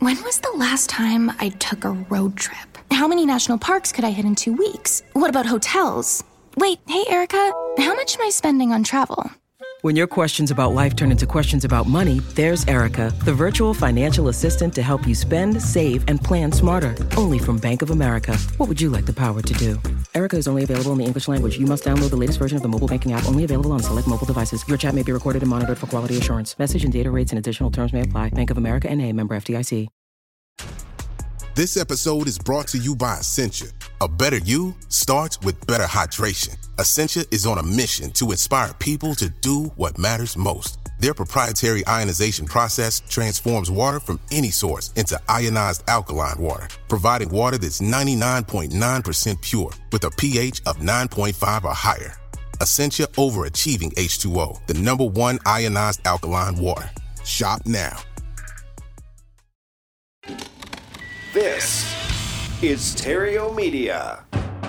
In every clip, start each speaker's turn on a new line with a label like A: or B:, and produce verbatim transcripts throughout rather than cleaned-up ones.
A: When was the last time I took a road trip? How many national parks could I hit in two weeks? What about hotels? Wait, hey, Erica, how much am I spending on travel?
B: When your questions about life turn into questions about money, there's Erica, the virtual financial assistant to help you spend, save, and plan smarter. Only from Bank of America. What would you like the power to do? Erica is only available in the English language. You must download the latest version of the mobile banking app, only available on select mobile devices. Your chat may be recorded and monitored for quality assurance. Message and data rates and additional terms may apply. Bank of America N A, member F D I C.
C: This episode is brought to you by Essentia. A better you starts with better hydration. Essentia is on a mission to inspire people to do what matters most. Their proprietary ionization process transforms water from any source into ionized alkaline water, providing water that's ninety-nine point nine percent pure with a pH of nine point five or higher. Essentia overachieving H two O, the number one ionized alkaline water. Shop now.
D: This is Stereo Media.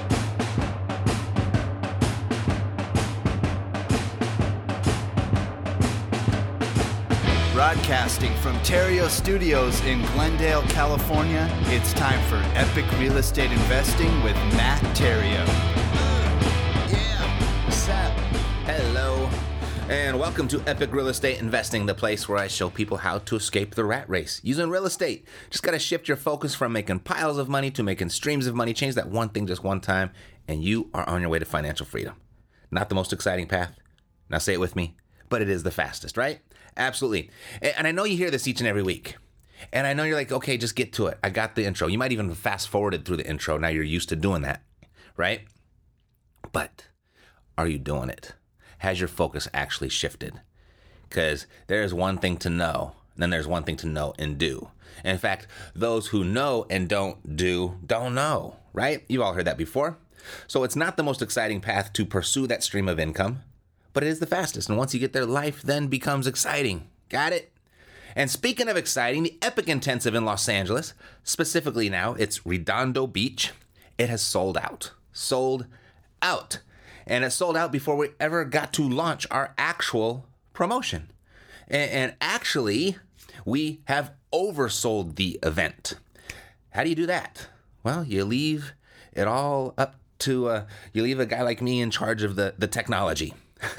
E: Broadcasting from Terrio Studios in Glendale, California, it's time for Epic Real Estate Investing with Matt Terrio.
F: Uh, yeah, what's up? Hello, and welcome to Epic Real Estate Investing, the place where I show people how to escape the rat race using real estate. Just got to shift your focus from making piles of money to making streams of money. Change that one thing just one time, and you are on your way to financial freedom. Not the most exciting path. Now say it with me, but it is the fastest, right? Absolutely. And I know you hear this each and every week. And I know you're like, okay, just get to it. I got the intro. You might even fast forwarded through the intro. Now you're used to doing that, right? But are you doing it? Has your focus actually shifted? Because there's one thing to know, and then there's one thing to know and do. And in fact, those who know and don't do, don't know, right? You've all heard that before. So it's not the most exciting path to pursue that stream of income, but it is the fastest. And once you get there, life then becomes exciting. Got it? And speaking of exciting, the Epic Intensive in Los Angeles, specifically now, it's Redondo Beach. It has sold out. Sold out. And it sold out before we ever got to launch our actual promotion. And, and actually, we have oversold the event. How do you do that? Well, you leave it all up to, uh, you leave a guy like me in charge of the, the technology.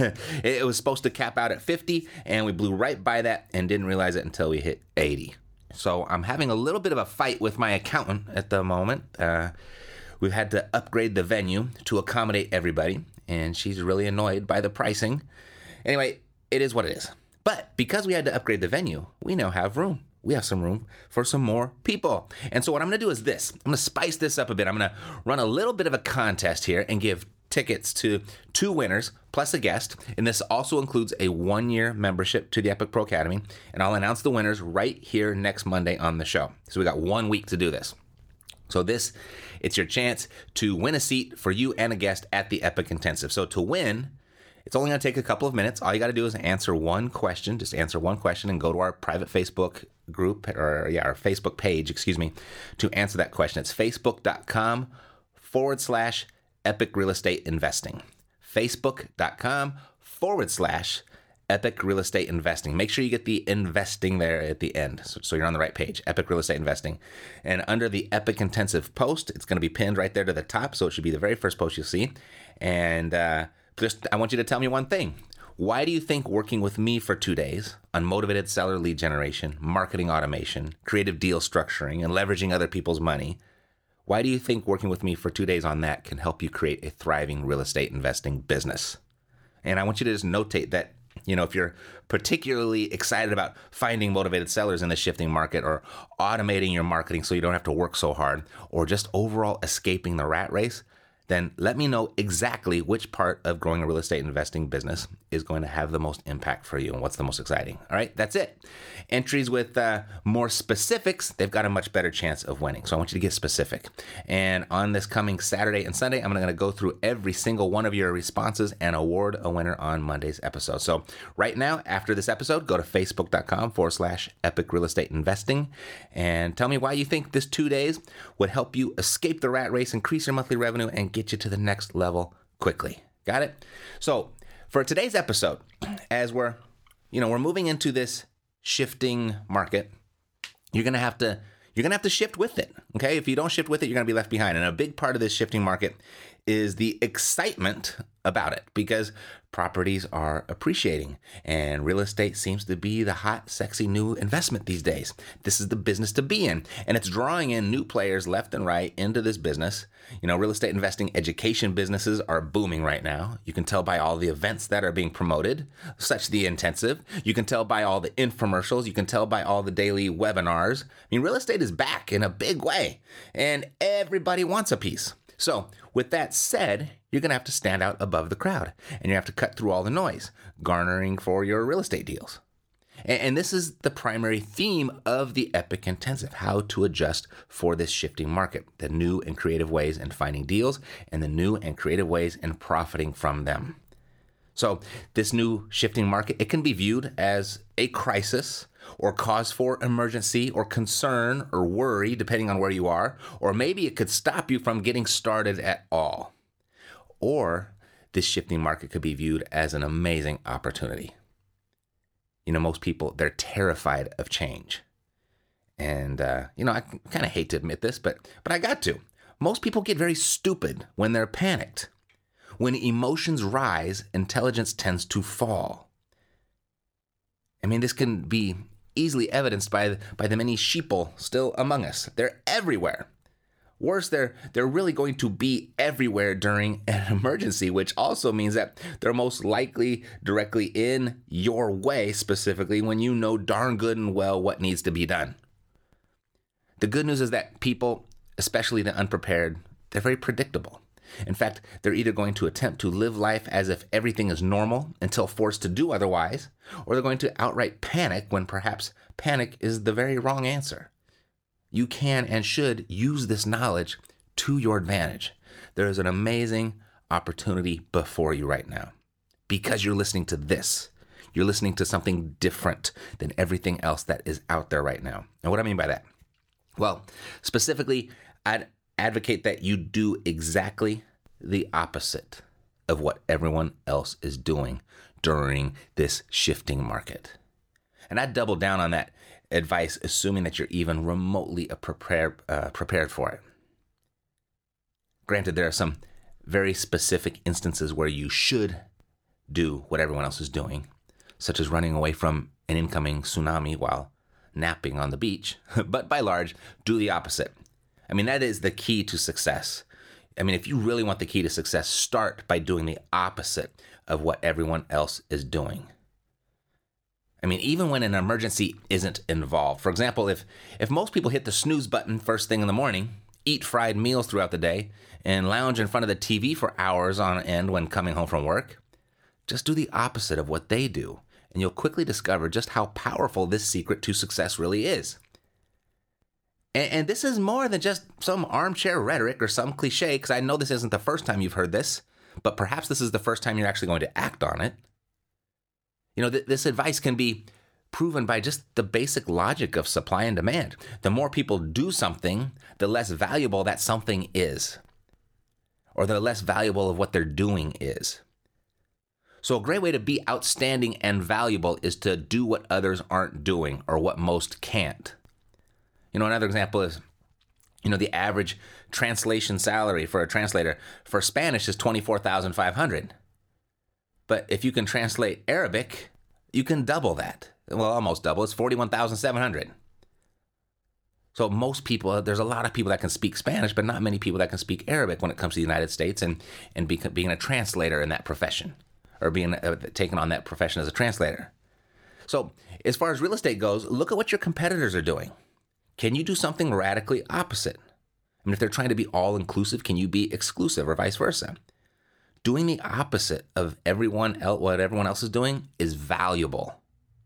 F: It was supposed to cap out at fifty, and we blew right by that and didn't realize it until we hit eighty. So I'm having a little bit of a fight with my accountant at the moment. Uh, we've had to upgrade the venue to accommodate everybody, and she's really annoyed by the pricing. Anyway, it is what it is. But because we had to upgrade the venue, we now have room. We have some room for some more people. And so what I'm going to do is this. I'm going to spice this up a bit. I'm going to run a little bit of a contest here and give tickets to two winners plus a guest, and this also includes a one-year membership to the Epic Pro Academy, and I'll announce the winners right here next Monday on the show. So we got one week to do this. So this, it's your chance to win a seat for you and a guest at the Epic Intensive. So to win, it's only going to take a couple of minutes. All you got to do is answer one question, just answer one question and go to our private Facebook group, or yeah, our Facebook page, excuse me, to answer that question. It's facebook.com forward slash Epic Real Estate Investing. Facebook.com forward slash Epic Real Estate Investing. Make sure you get the investing there at the end, so, so you're on the right page, Epic Real Estate Investing. And under the Epic Intensive post, it's going to be pinned right there to the top, so it should be the very first post you'll see. And uh, just, I want you to tell me one thing. Why do you think working with me for two days on motivated seller lead generation, marketing automation, creative deal structuring, and leveraging other people's money, why do you think working with me for two days on that can help you create a thriving real estate investing business? And I want you to just notate that, you know, if you're particularly excited about finding motivated sellers in the shifting market, or automating your marketing so you don't have to work so hard, or just overall escaping the rat race, then let me know exactly which part of growing a real estate investing business is going to have the most impact for you and what's the most exciting. All right, that's it. Entries with uh, more specifics, they've got a much better chance of winning. So I want you to get specific. And on this coming Saturday and Sunday, I'm going to go through every single one of your responses and award a winner on Monday's episode. So right now, after this episode, go to facebook.com forward slash Epic Real Estate Investing and tell me why you think this two days would help you escape the rat race, increase your monthly revenue, and get you to the next level quickly. Got it? So for today's episode, as we're, you know, we're moving into this shifting market, you're going to have to you're going to have to shift with it. Okay? If you don't shift with it, you're going to be left behind. And a big part of this shifting market is the excitement about it, because properties are appreciating and real estate seems to be the hot, sexy new investment these days. This is the business to be in, and it's drawing in new players left and right into this business. You know, real estate investing education businesses are booming right now. You can tell by all the events that are being promoted, such the intensive. You can tell by all the infomercials. You can tell by all the daily webinars. I mean, real estate is back in a big way, and everybody wants a piece. So with that said, you're going to have to stand out above the crowd, and you have to cut through all the noise, garnering for your real estate deals. And, and this is the primary theme of the Epic Intensive, how to adjust for this shifting market, the new and creative ways in finding deals, and the new and creative ways in profiting from them. So this new shifting market, it can be viewed as a crisis or cause for emergency or concern or worry, depending on where you are, or maybe it could stop you from getting started at all. Or this shifting market could be viewed as an amazing opportunity. You know, most people, they're terrified of change. And, uh, you know, I kind of hate to admit this, but but I got to. Most people get very stupid when they're panicked. When emotions rise, intelligence tends to fall. I mean, this can be easily evidenced by, by the many sheeple still among us. They're everywhere. Worse, they're, they're really going to be everywhere during an emergency, which also means that they're most likely directly in your way, specifically when you know darn good and well what needs to be done. The good news is that people, especially the unprepared, they're very predictable. In fact, they're either going to attempt to live life as if everything is normal until forced to do otherwise, or they're going to outright panic when perhaps panic is the very wrong answer. You can and should use this knowledge to your advantage. There is an amazing opportunity before you right now because you're listening to this. You're listening to something different than everything else that is out there right now. And what do I mean by that? Well, specifically, I'd advocate that you do exactly the opposite of what everyone else is doing during this shifting market. And I'd double down on that advice, assuming that you're even remotely prepared, uh, prepared for it. Granted, there are some very specific instances where you should do what everyone else is doing, such as running away from an incoming tsunami while napping on the beach. But by large, do the opposite. I mean, that is the key to success. I mean, if you really want the key to success, start by doing the opposite of what everyone else is doing. I mean, even when an emergency isn't involved. For example, if, if most people hit the snooze button first thing in the morning, eat fried meals throughout the day, and lounge in front of the T V for hours on end when coming home from work, just do the opposite of what they do, and you'll quickly discover just how powerful this secret to success really is. And, and this is more than just some armchair rhetoric or some cliche, because I know this isn't the first time you've heard this, but perhaps this is the first time you're actually going to act on it. You know, th- this advice can be proven by just the basic logic of supply and demand. The more people do something, the less valuable that something is, or the less valuable of what they're doing is. So a great way to be outstanding and valuable is to do what others aren't doing or what most can't. You know, another example is, you know, the average translation salary for a translator for Spanish is twenty-four thousand five hundred dollars. But if you can translate Arabic, you can double that. Well, almost double. It's forty-one thousand seven hundred dollars. So most people, there's a lot of people that can speak Spanish, but not many people that can speak Arabic when it comes to the United States and, and be, being a translator in that profession or being uh, taking on that profession as a translator. So as far as real estate goes, look at what your competitors are doing. Can you do something radically opposite? I mean, if they're trying to be all-inclusive, can you be exclusive or vice versa? Doing the opposite of everyone else, what everyone else is doing is valuable.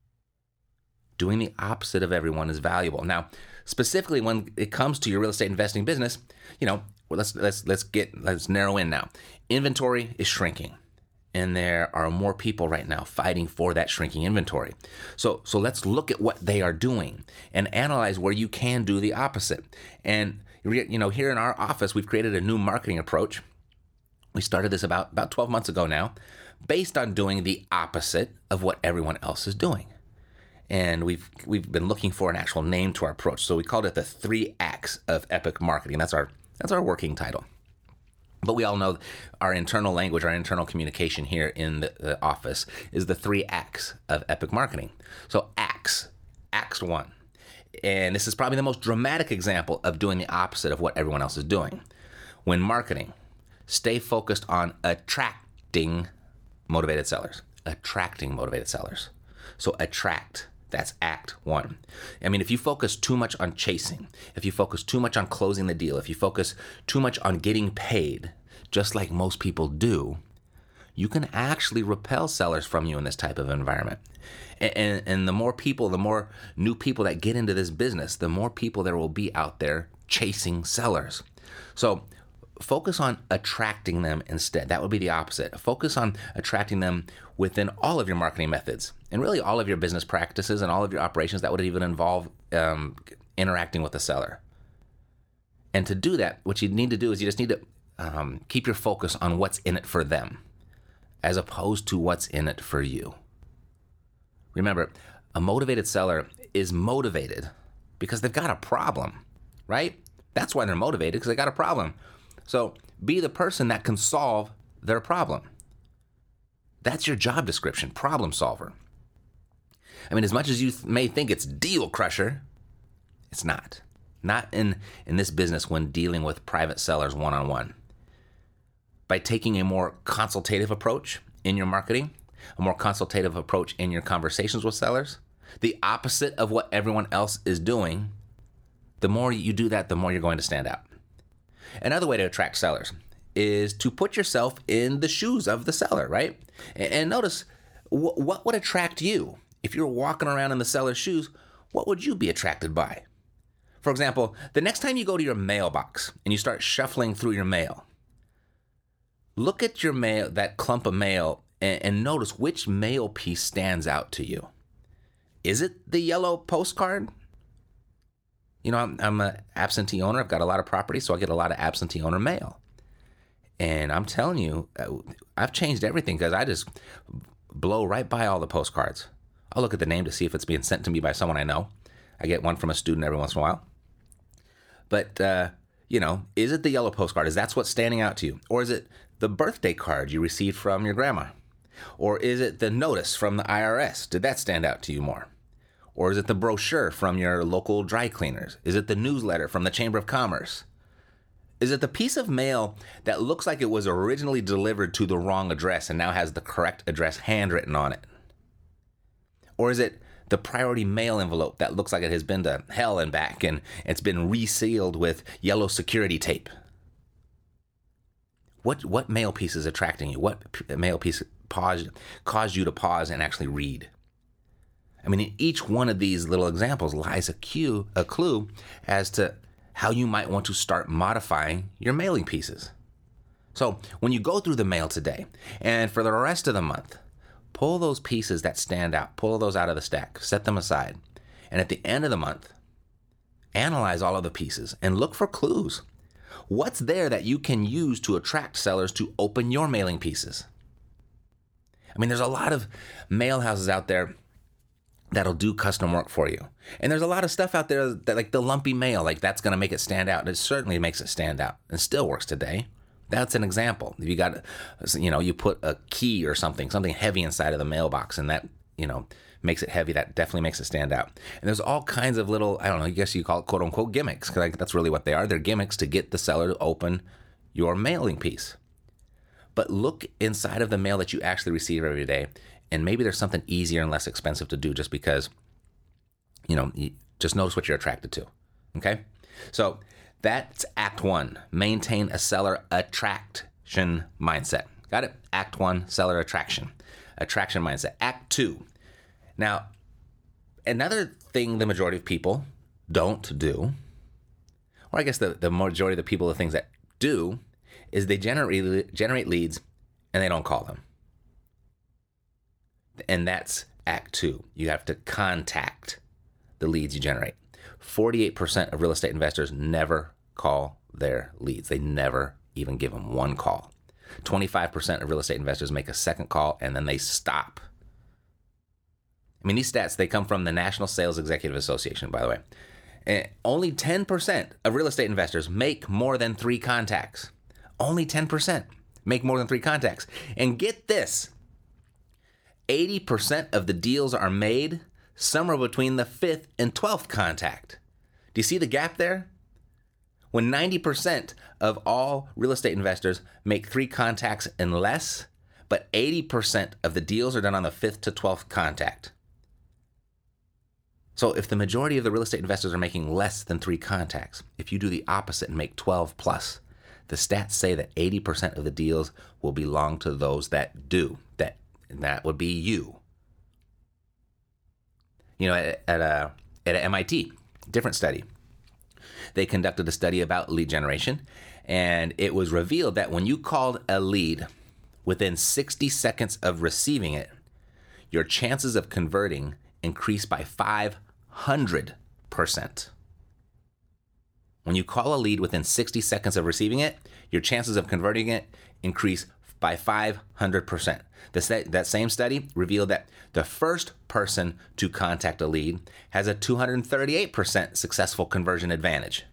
F: Doing the opposite of everyone is valuable. Now, specifically when it comes to your real estate investing business, you know, well, let's let's let's get let's narrow in now. Inventory is shrinking, and there are more people right now fighting for that shrinking inventory. So so let's look at what they are doing and analyze where you can do the opposite. And you know, here in our office, we've created a new marketing approach. We started this about, about twelve months ago now, based on doing the opposite of what everyone else is doing. And we've we've been looking for an actual name to our approach. So we called it the three acts of epic marketing. That's our that's our working title. But we all know our internal language, our internal communication here in the, the office is the three acts of epic marketing. So acts, acts one. And this is probably the most dramatic example of doing the opposite of what everyone else is doing. When marketing, stay focused on attracting motivated sellers. Attracting motivated sellers. So attract. That's act one. I mean, if you focus too much on chasing, if you focus too much on closing the deal, if you focus too much on getting paid, just like most people do, you can actually repel sellers from you in this type of environment. And, and, and the more people, the more new people that get into this business, the more people there will be out there chasing sellers. So focus on attracting them instead. That would be the opposite. Focus on attracting them within all of your marketing methods and really all of your business practices and all of your operations that would even involve um, interacting with the seller. And to do that, what you need to do is you just need to um, keep your focus on what's in it for them as opposed to what's in it for you. Remember, a motivated seller is motivated because they've got a problem, right? That's why they're motivated, because they got a problem. So be the person that can solve their problem. That's your job description, problem solver. I mean, as much as you th- may think it's deal crusher, it's not. Not in, in this business when dealing with private sellers one-on-one. By taking a more consultative approach in your marketing, a more consultative approach in your conversations with sellers, the opposite of what everyone else is doing, the more you do that, the more you're going to stand out. Another way to attract sellers is to put yourself in the shoes of the seller, right? And notice, wh- what would attract you? If you're walking around in the seller's shoes, what would you be attracted by? For example, the next time you go to your mailbox and you start shuffling through your mail, look at your mail, that clump of mail, and, and notice which mail piece stands out to you. Is it the yellow postcard? You know, I'm, I'm an absentee owner. I've got a lot of property, so I get a lot of absentee owner mail. And I'm telling you, I've changed everything because I just blow right by all the postcards. I'll look at the name to see if it's being sent to me by someone I know. I get one from a student every once in a while. But, uh, you know, is it the yellow postcard? Is that what's standing out to you? Or is it the birthday card you received from your grandma? Or is it the notice from the I R S? Did that stand out to you more? Or is it the brochure from your local dry cleaners? Is it the newsletter from the Chamber of Commerce? Is it the piece of mail that looks like it was originally delivered to the wrong address and now has the correct address handwritten on it? Or is it the priority mail envelope that looks like it has been to hell and back and it's been resealed with yellow security tape? What what mail piece is attracting you? What mail piece paused, caused you to pause and actually read? I mean, in each one of these little examples lies a cue, a clue as to how you might want to start modifying your mailing pieces. So when you go through the mail today and for the rest of the month, pull those pieces that stand out, pull those out of the stack, set them aside. And at the end of the month, analyze all of the pieces and look for clues. What's there that you can use to attract sellers to open your mailing pieces? I mean, there's a lot of mail houses out there that'll do custom work for you. And there's a lot of stuff out there that, like the lumpy mail, like that's going to make it stand out. And it certainly makes it stand out and still works today. That's an example. If you got, you know, you put a key or something, something heavy inside of the mailbox and that, you know, makes it heavy, that definitely makes it stand out. And there's all kinds of little, I don't know, I guess you call it quote unquote gimmicks, because like, that's really what they are. They're gimmicks to get the seller to open your mailing piece. But look inside of the mail that you actually receive every day. And maybe there's something easier and less expensive to do just because, you know, you just notice what you're attracted to. Okay? So that's act one. Maintain a seller attraction mindset. Got it? Act one, seller attraction. Attraction mindset. Act two. Now, another thing the majority of people don't do, or I guess the, the majority of the people, the things that do, is they generate generate leads and they don't call them. And that's act two. You have to contact the leads you generate. forty-eight percent of real estate investors never call their leads. They never even give them one call. twenty-five percent of real estate investors make a second call and then they stop. I mean, these stats, they come from the National Sales Executive Association, by the way. And only ten percent of real estate investors make more than three contacts. Only ten percent make more than three contacts. And get this, eighty percent of the deals are made somewhere between the fifth and twelfth contact. Do you see the gap there? When ninety percent of all real estate investors make three contacts and less, but eighty percent of the deals are done on the fifth to twelfth contact. So if the majority of the real estate investors are making less than three contacts, if you do the opposite and make twelve plus, the stats say that eighty percent of the deals will belong to those that do. That, and that would be you. You know, at, at, a, at a M I T, different study, they conducted a study about lead generation, and it was revealed that when you called a lead within sixty seconds of receiving it, your chances of converting increased by five hundred percent. When you call a lead within sixty seconds of receiving it, your chances of converting it increase by five hundred percent. This, that same study revealed that the first person to contact a lead has a two hundred thirty-eight percent successful conversion advantage.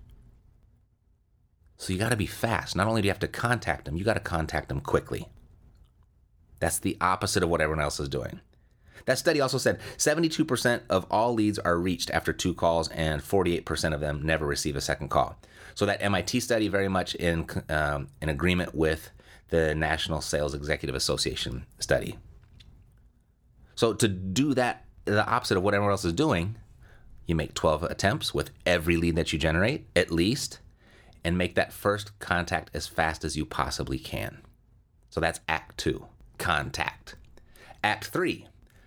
F: So you got to be fast. Not only do you have to contact them, you got to contact them quickly. That's the opposite of what everyone else is doing. That study also said seventy-two percent of all leads are reached after two calls and forty-eight percent of them never receive a second call. So that M I T study very much in um, in agreement with the National Sales Executive Association study. So to do that, the opposite of what everyone else is doing, you make twelve attempts with every lead that you generate, at least, and make that first contact as fast as you possibly can. So that's Act Two, contact. Act Three,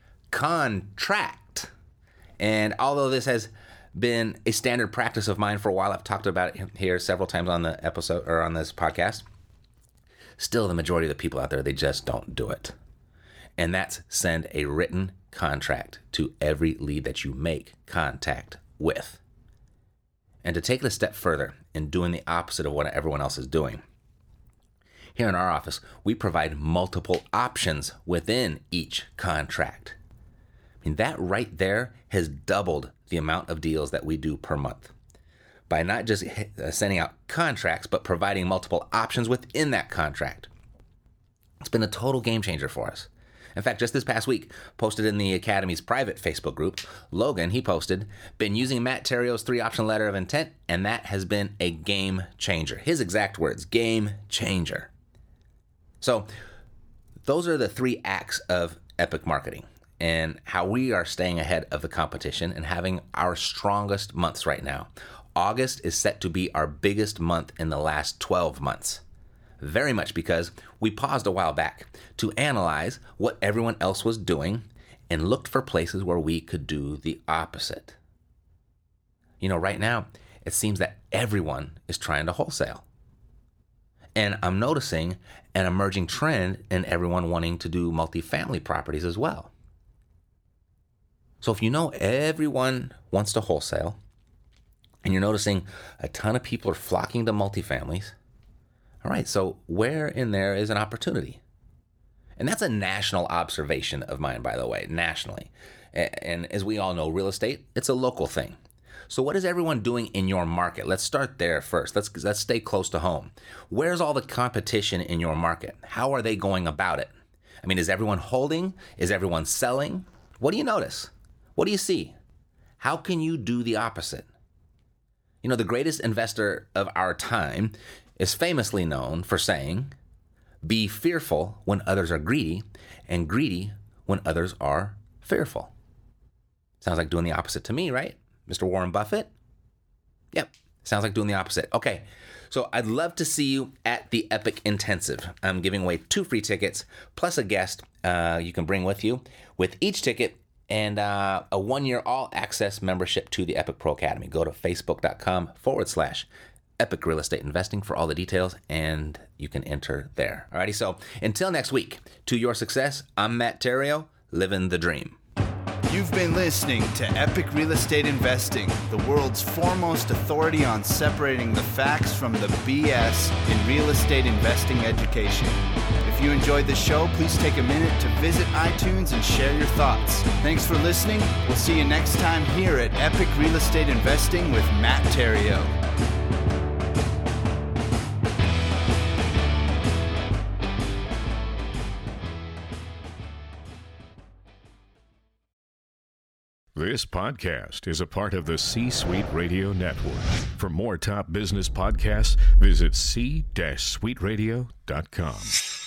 F: contract. And although this has been a standard practice of mine for a while, I've talked about it here several times on the episode or on this podcast, still the majority of the people out there, they just don't do it. And that's send a written contract to every lead that you make contact with. And to take it a step further in doing the opposite of what everyone else is doing, here in our office, we provide multiple options within each contract. I mean, that right there has doubled the amount of deals that we do per month by not just sending out contracts, but providing multiple options within that contract. It's been a total game changer for us. In fact, just this past week, posted in the Academy's private Facebook group, Logan, he posted, been using Matt Theriault's three-option letter of intent, and that has been a game changer. His exact words, game changer. So those are the three acts of Epic Marketing and how we are staying ahead of the competition and having our strongest months right now. August is set to be our biggest month in the last twelve months. Very much because we paused a while back to analyze what everyone else was doing and looked for places where we could do the opposite. You know, right now, it seems that everyone is trying to wholesale. And I'm noticing an emerging trend in everyone wanting to do multifamily properties as well. So if you know everyone wants to wholesale, and you're noticing a ton of people are flocking to multifamilies, all right, so where in there is an opportunity? And that's a national observation of mine, by the way, nationally. And as we all know, real estate, it's a local thing. So what is everyone doing in your market? Let's start there first. Let's let's stay close to home. Where's all the competition in your market? How are they going about it? I mean, is everyone holding? Is everyone selling? What do you notice? What do you see? How can you do the opposite? You know, the greatest investor of our time is famously known for saying, be fearful when others are greedy, and greedy when others are fearful. Sounds like doing the opposite to me, right? Mister Warren Buffett? Yep, sounds like doing the opposite. Okay, so I'd love to see you at the Epic Intensive. I'm giving away two free tickets, plus a guest uh, you can bring with you, with each ticket and uh, a one-year all-access membership to the Epic Pro Academy. Go to facebook.com forward slash Epic Real Estate Investing for all the details, and you can enter there. Alrighty, so until next week, to your success, I'm Matt Theriault, living the dream.
E: You've been listening to Epic Real Estate Investing, the world's foremost authority on separating the facts from the B S in real estate investing education. If If you enjoyed the show, please take a minute to visit iTunes and share your thoughts. Thanks for listening. We'll see you next time here at Epic Real Estate Investing with Matt Theriault.
G: This podcast is a part of the C-Suite Radio Network. For more top business podcasts, visit c suite radio dot com.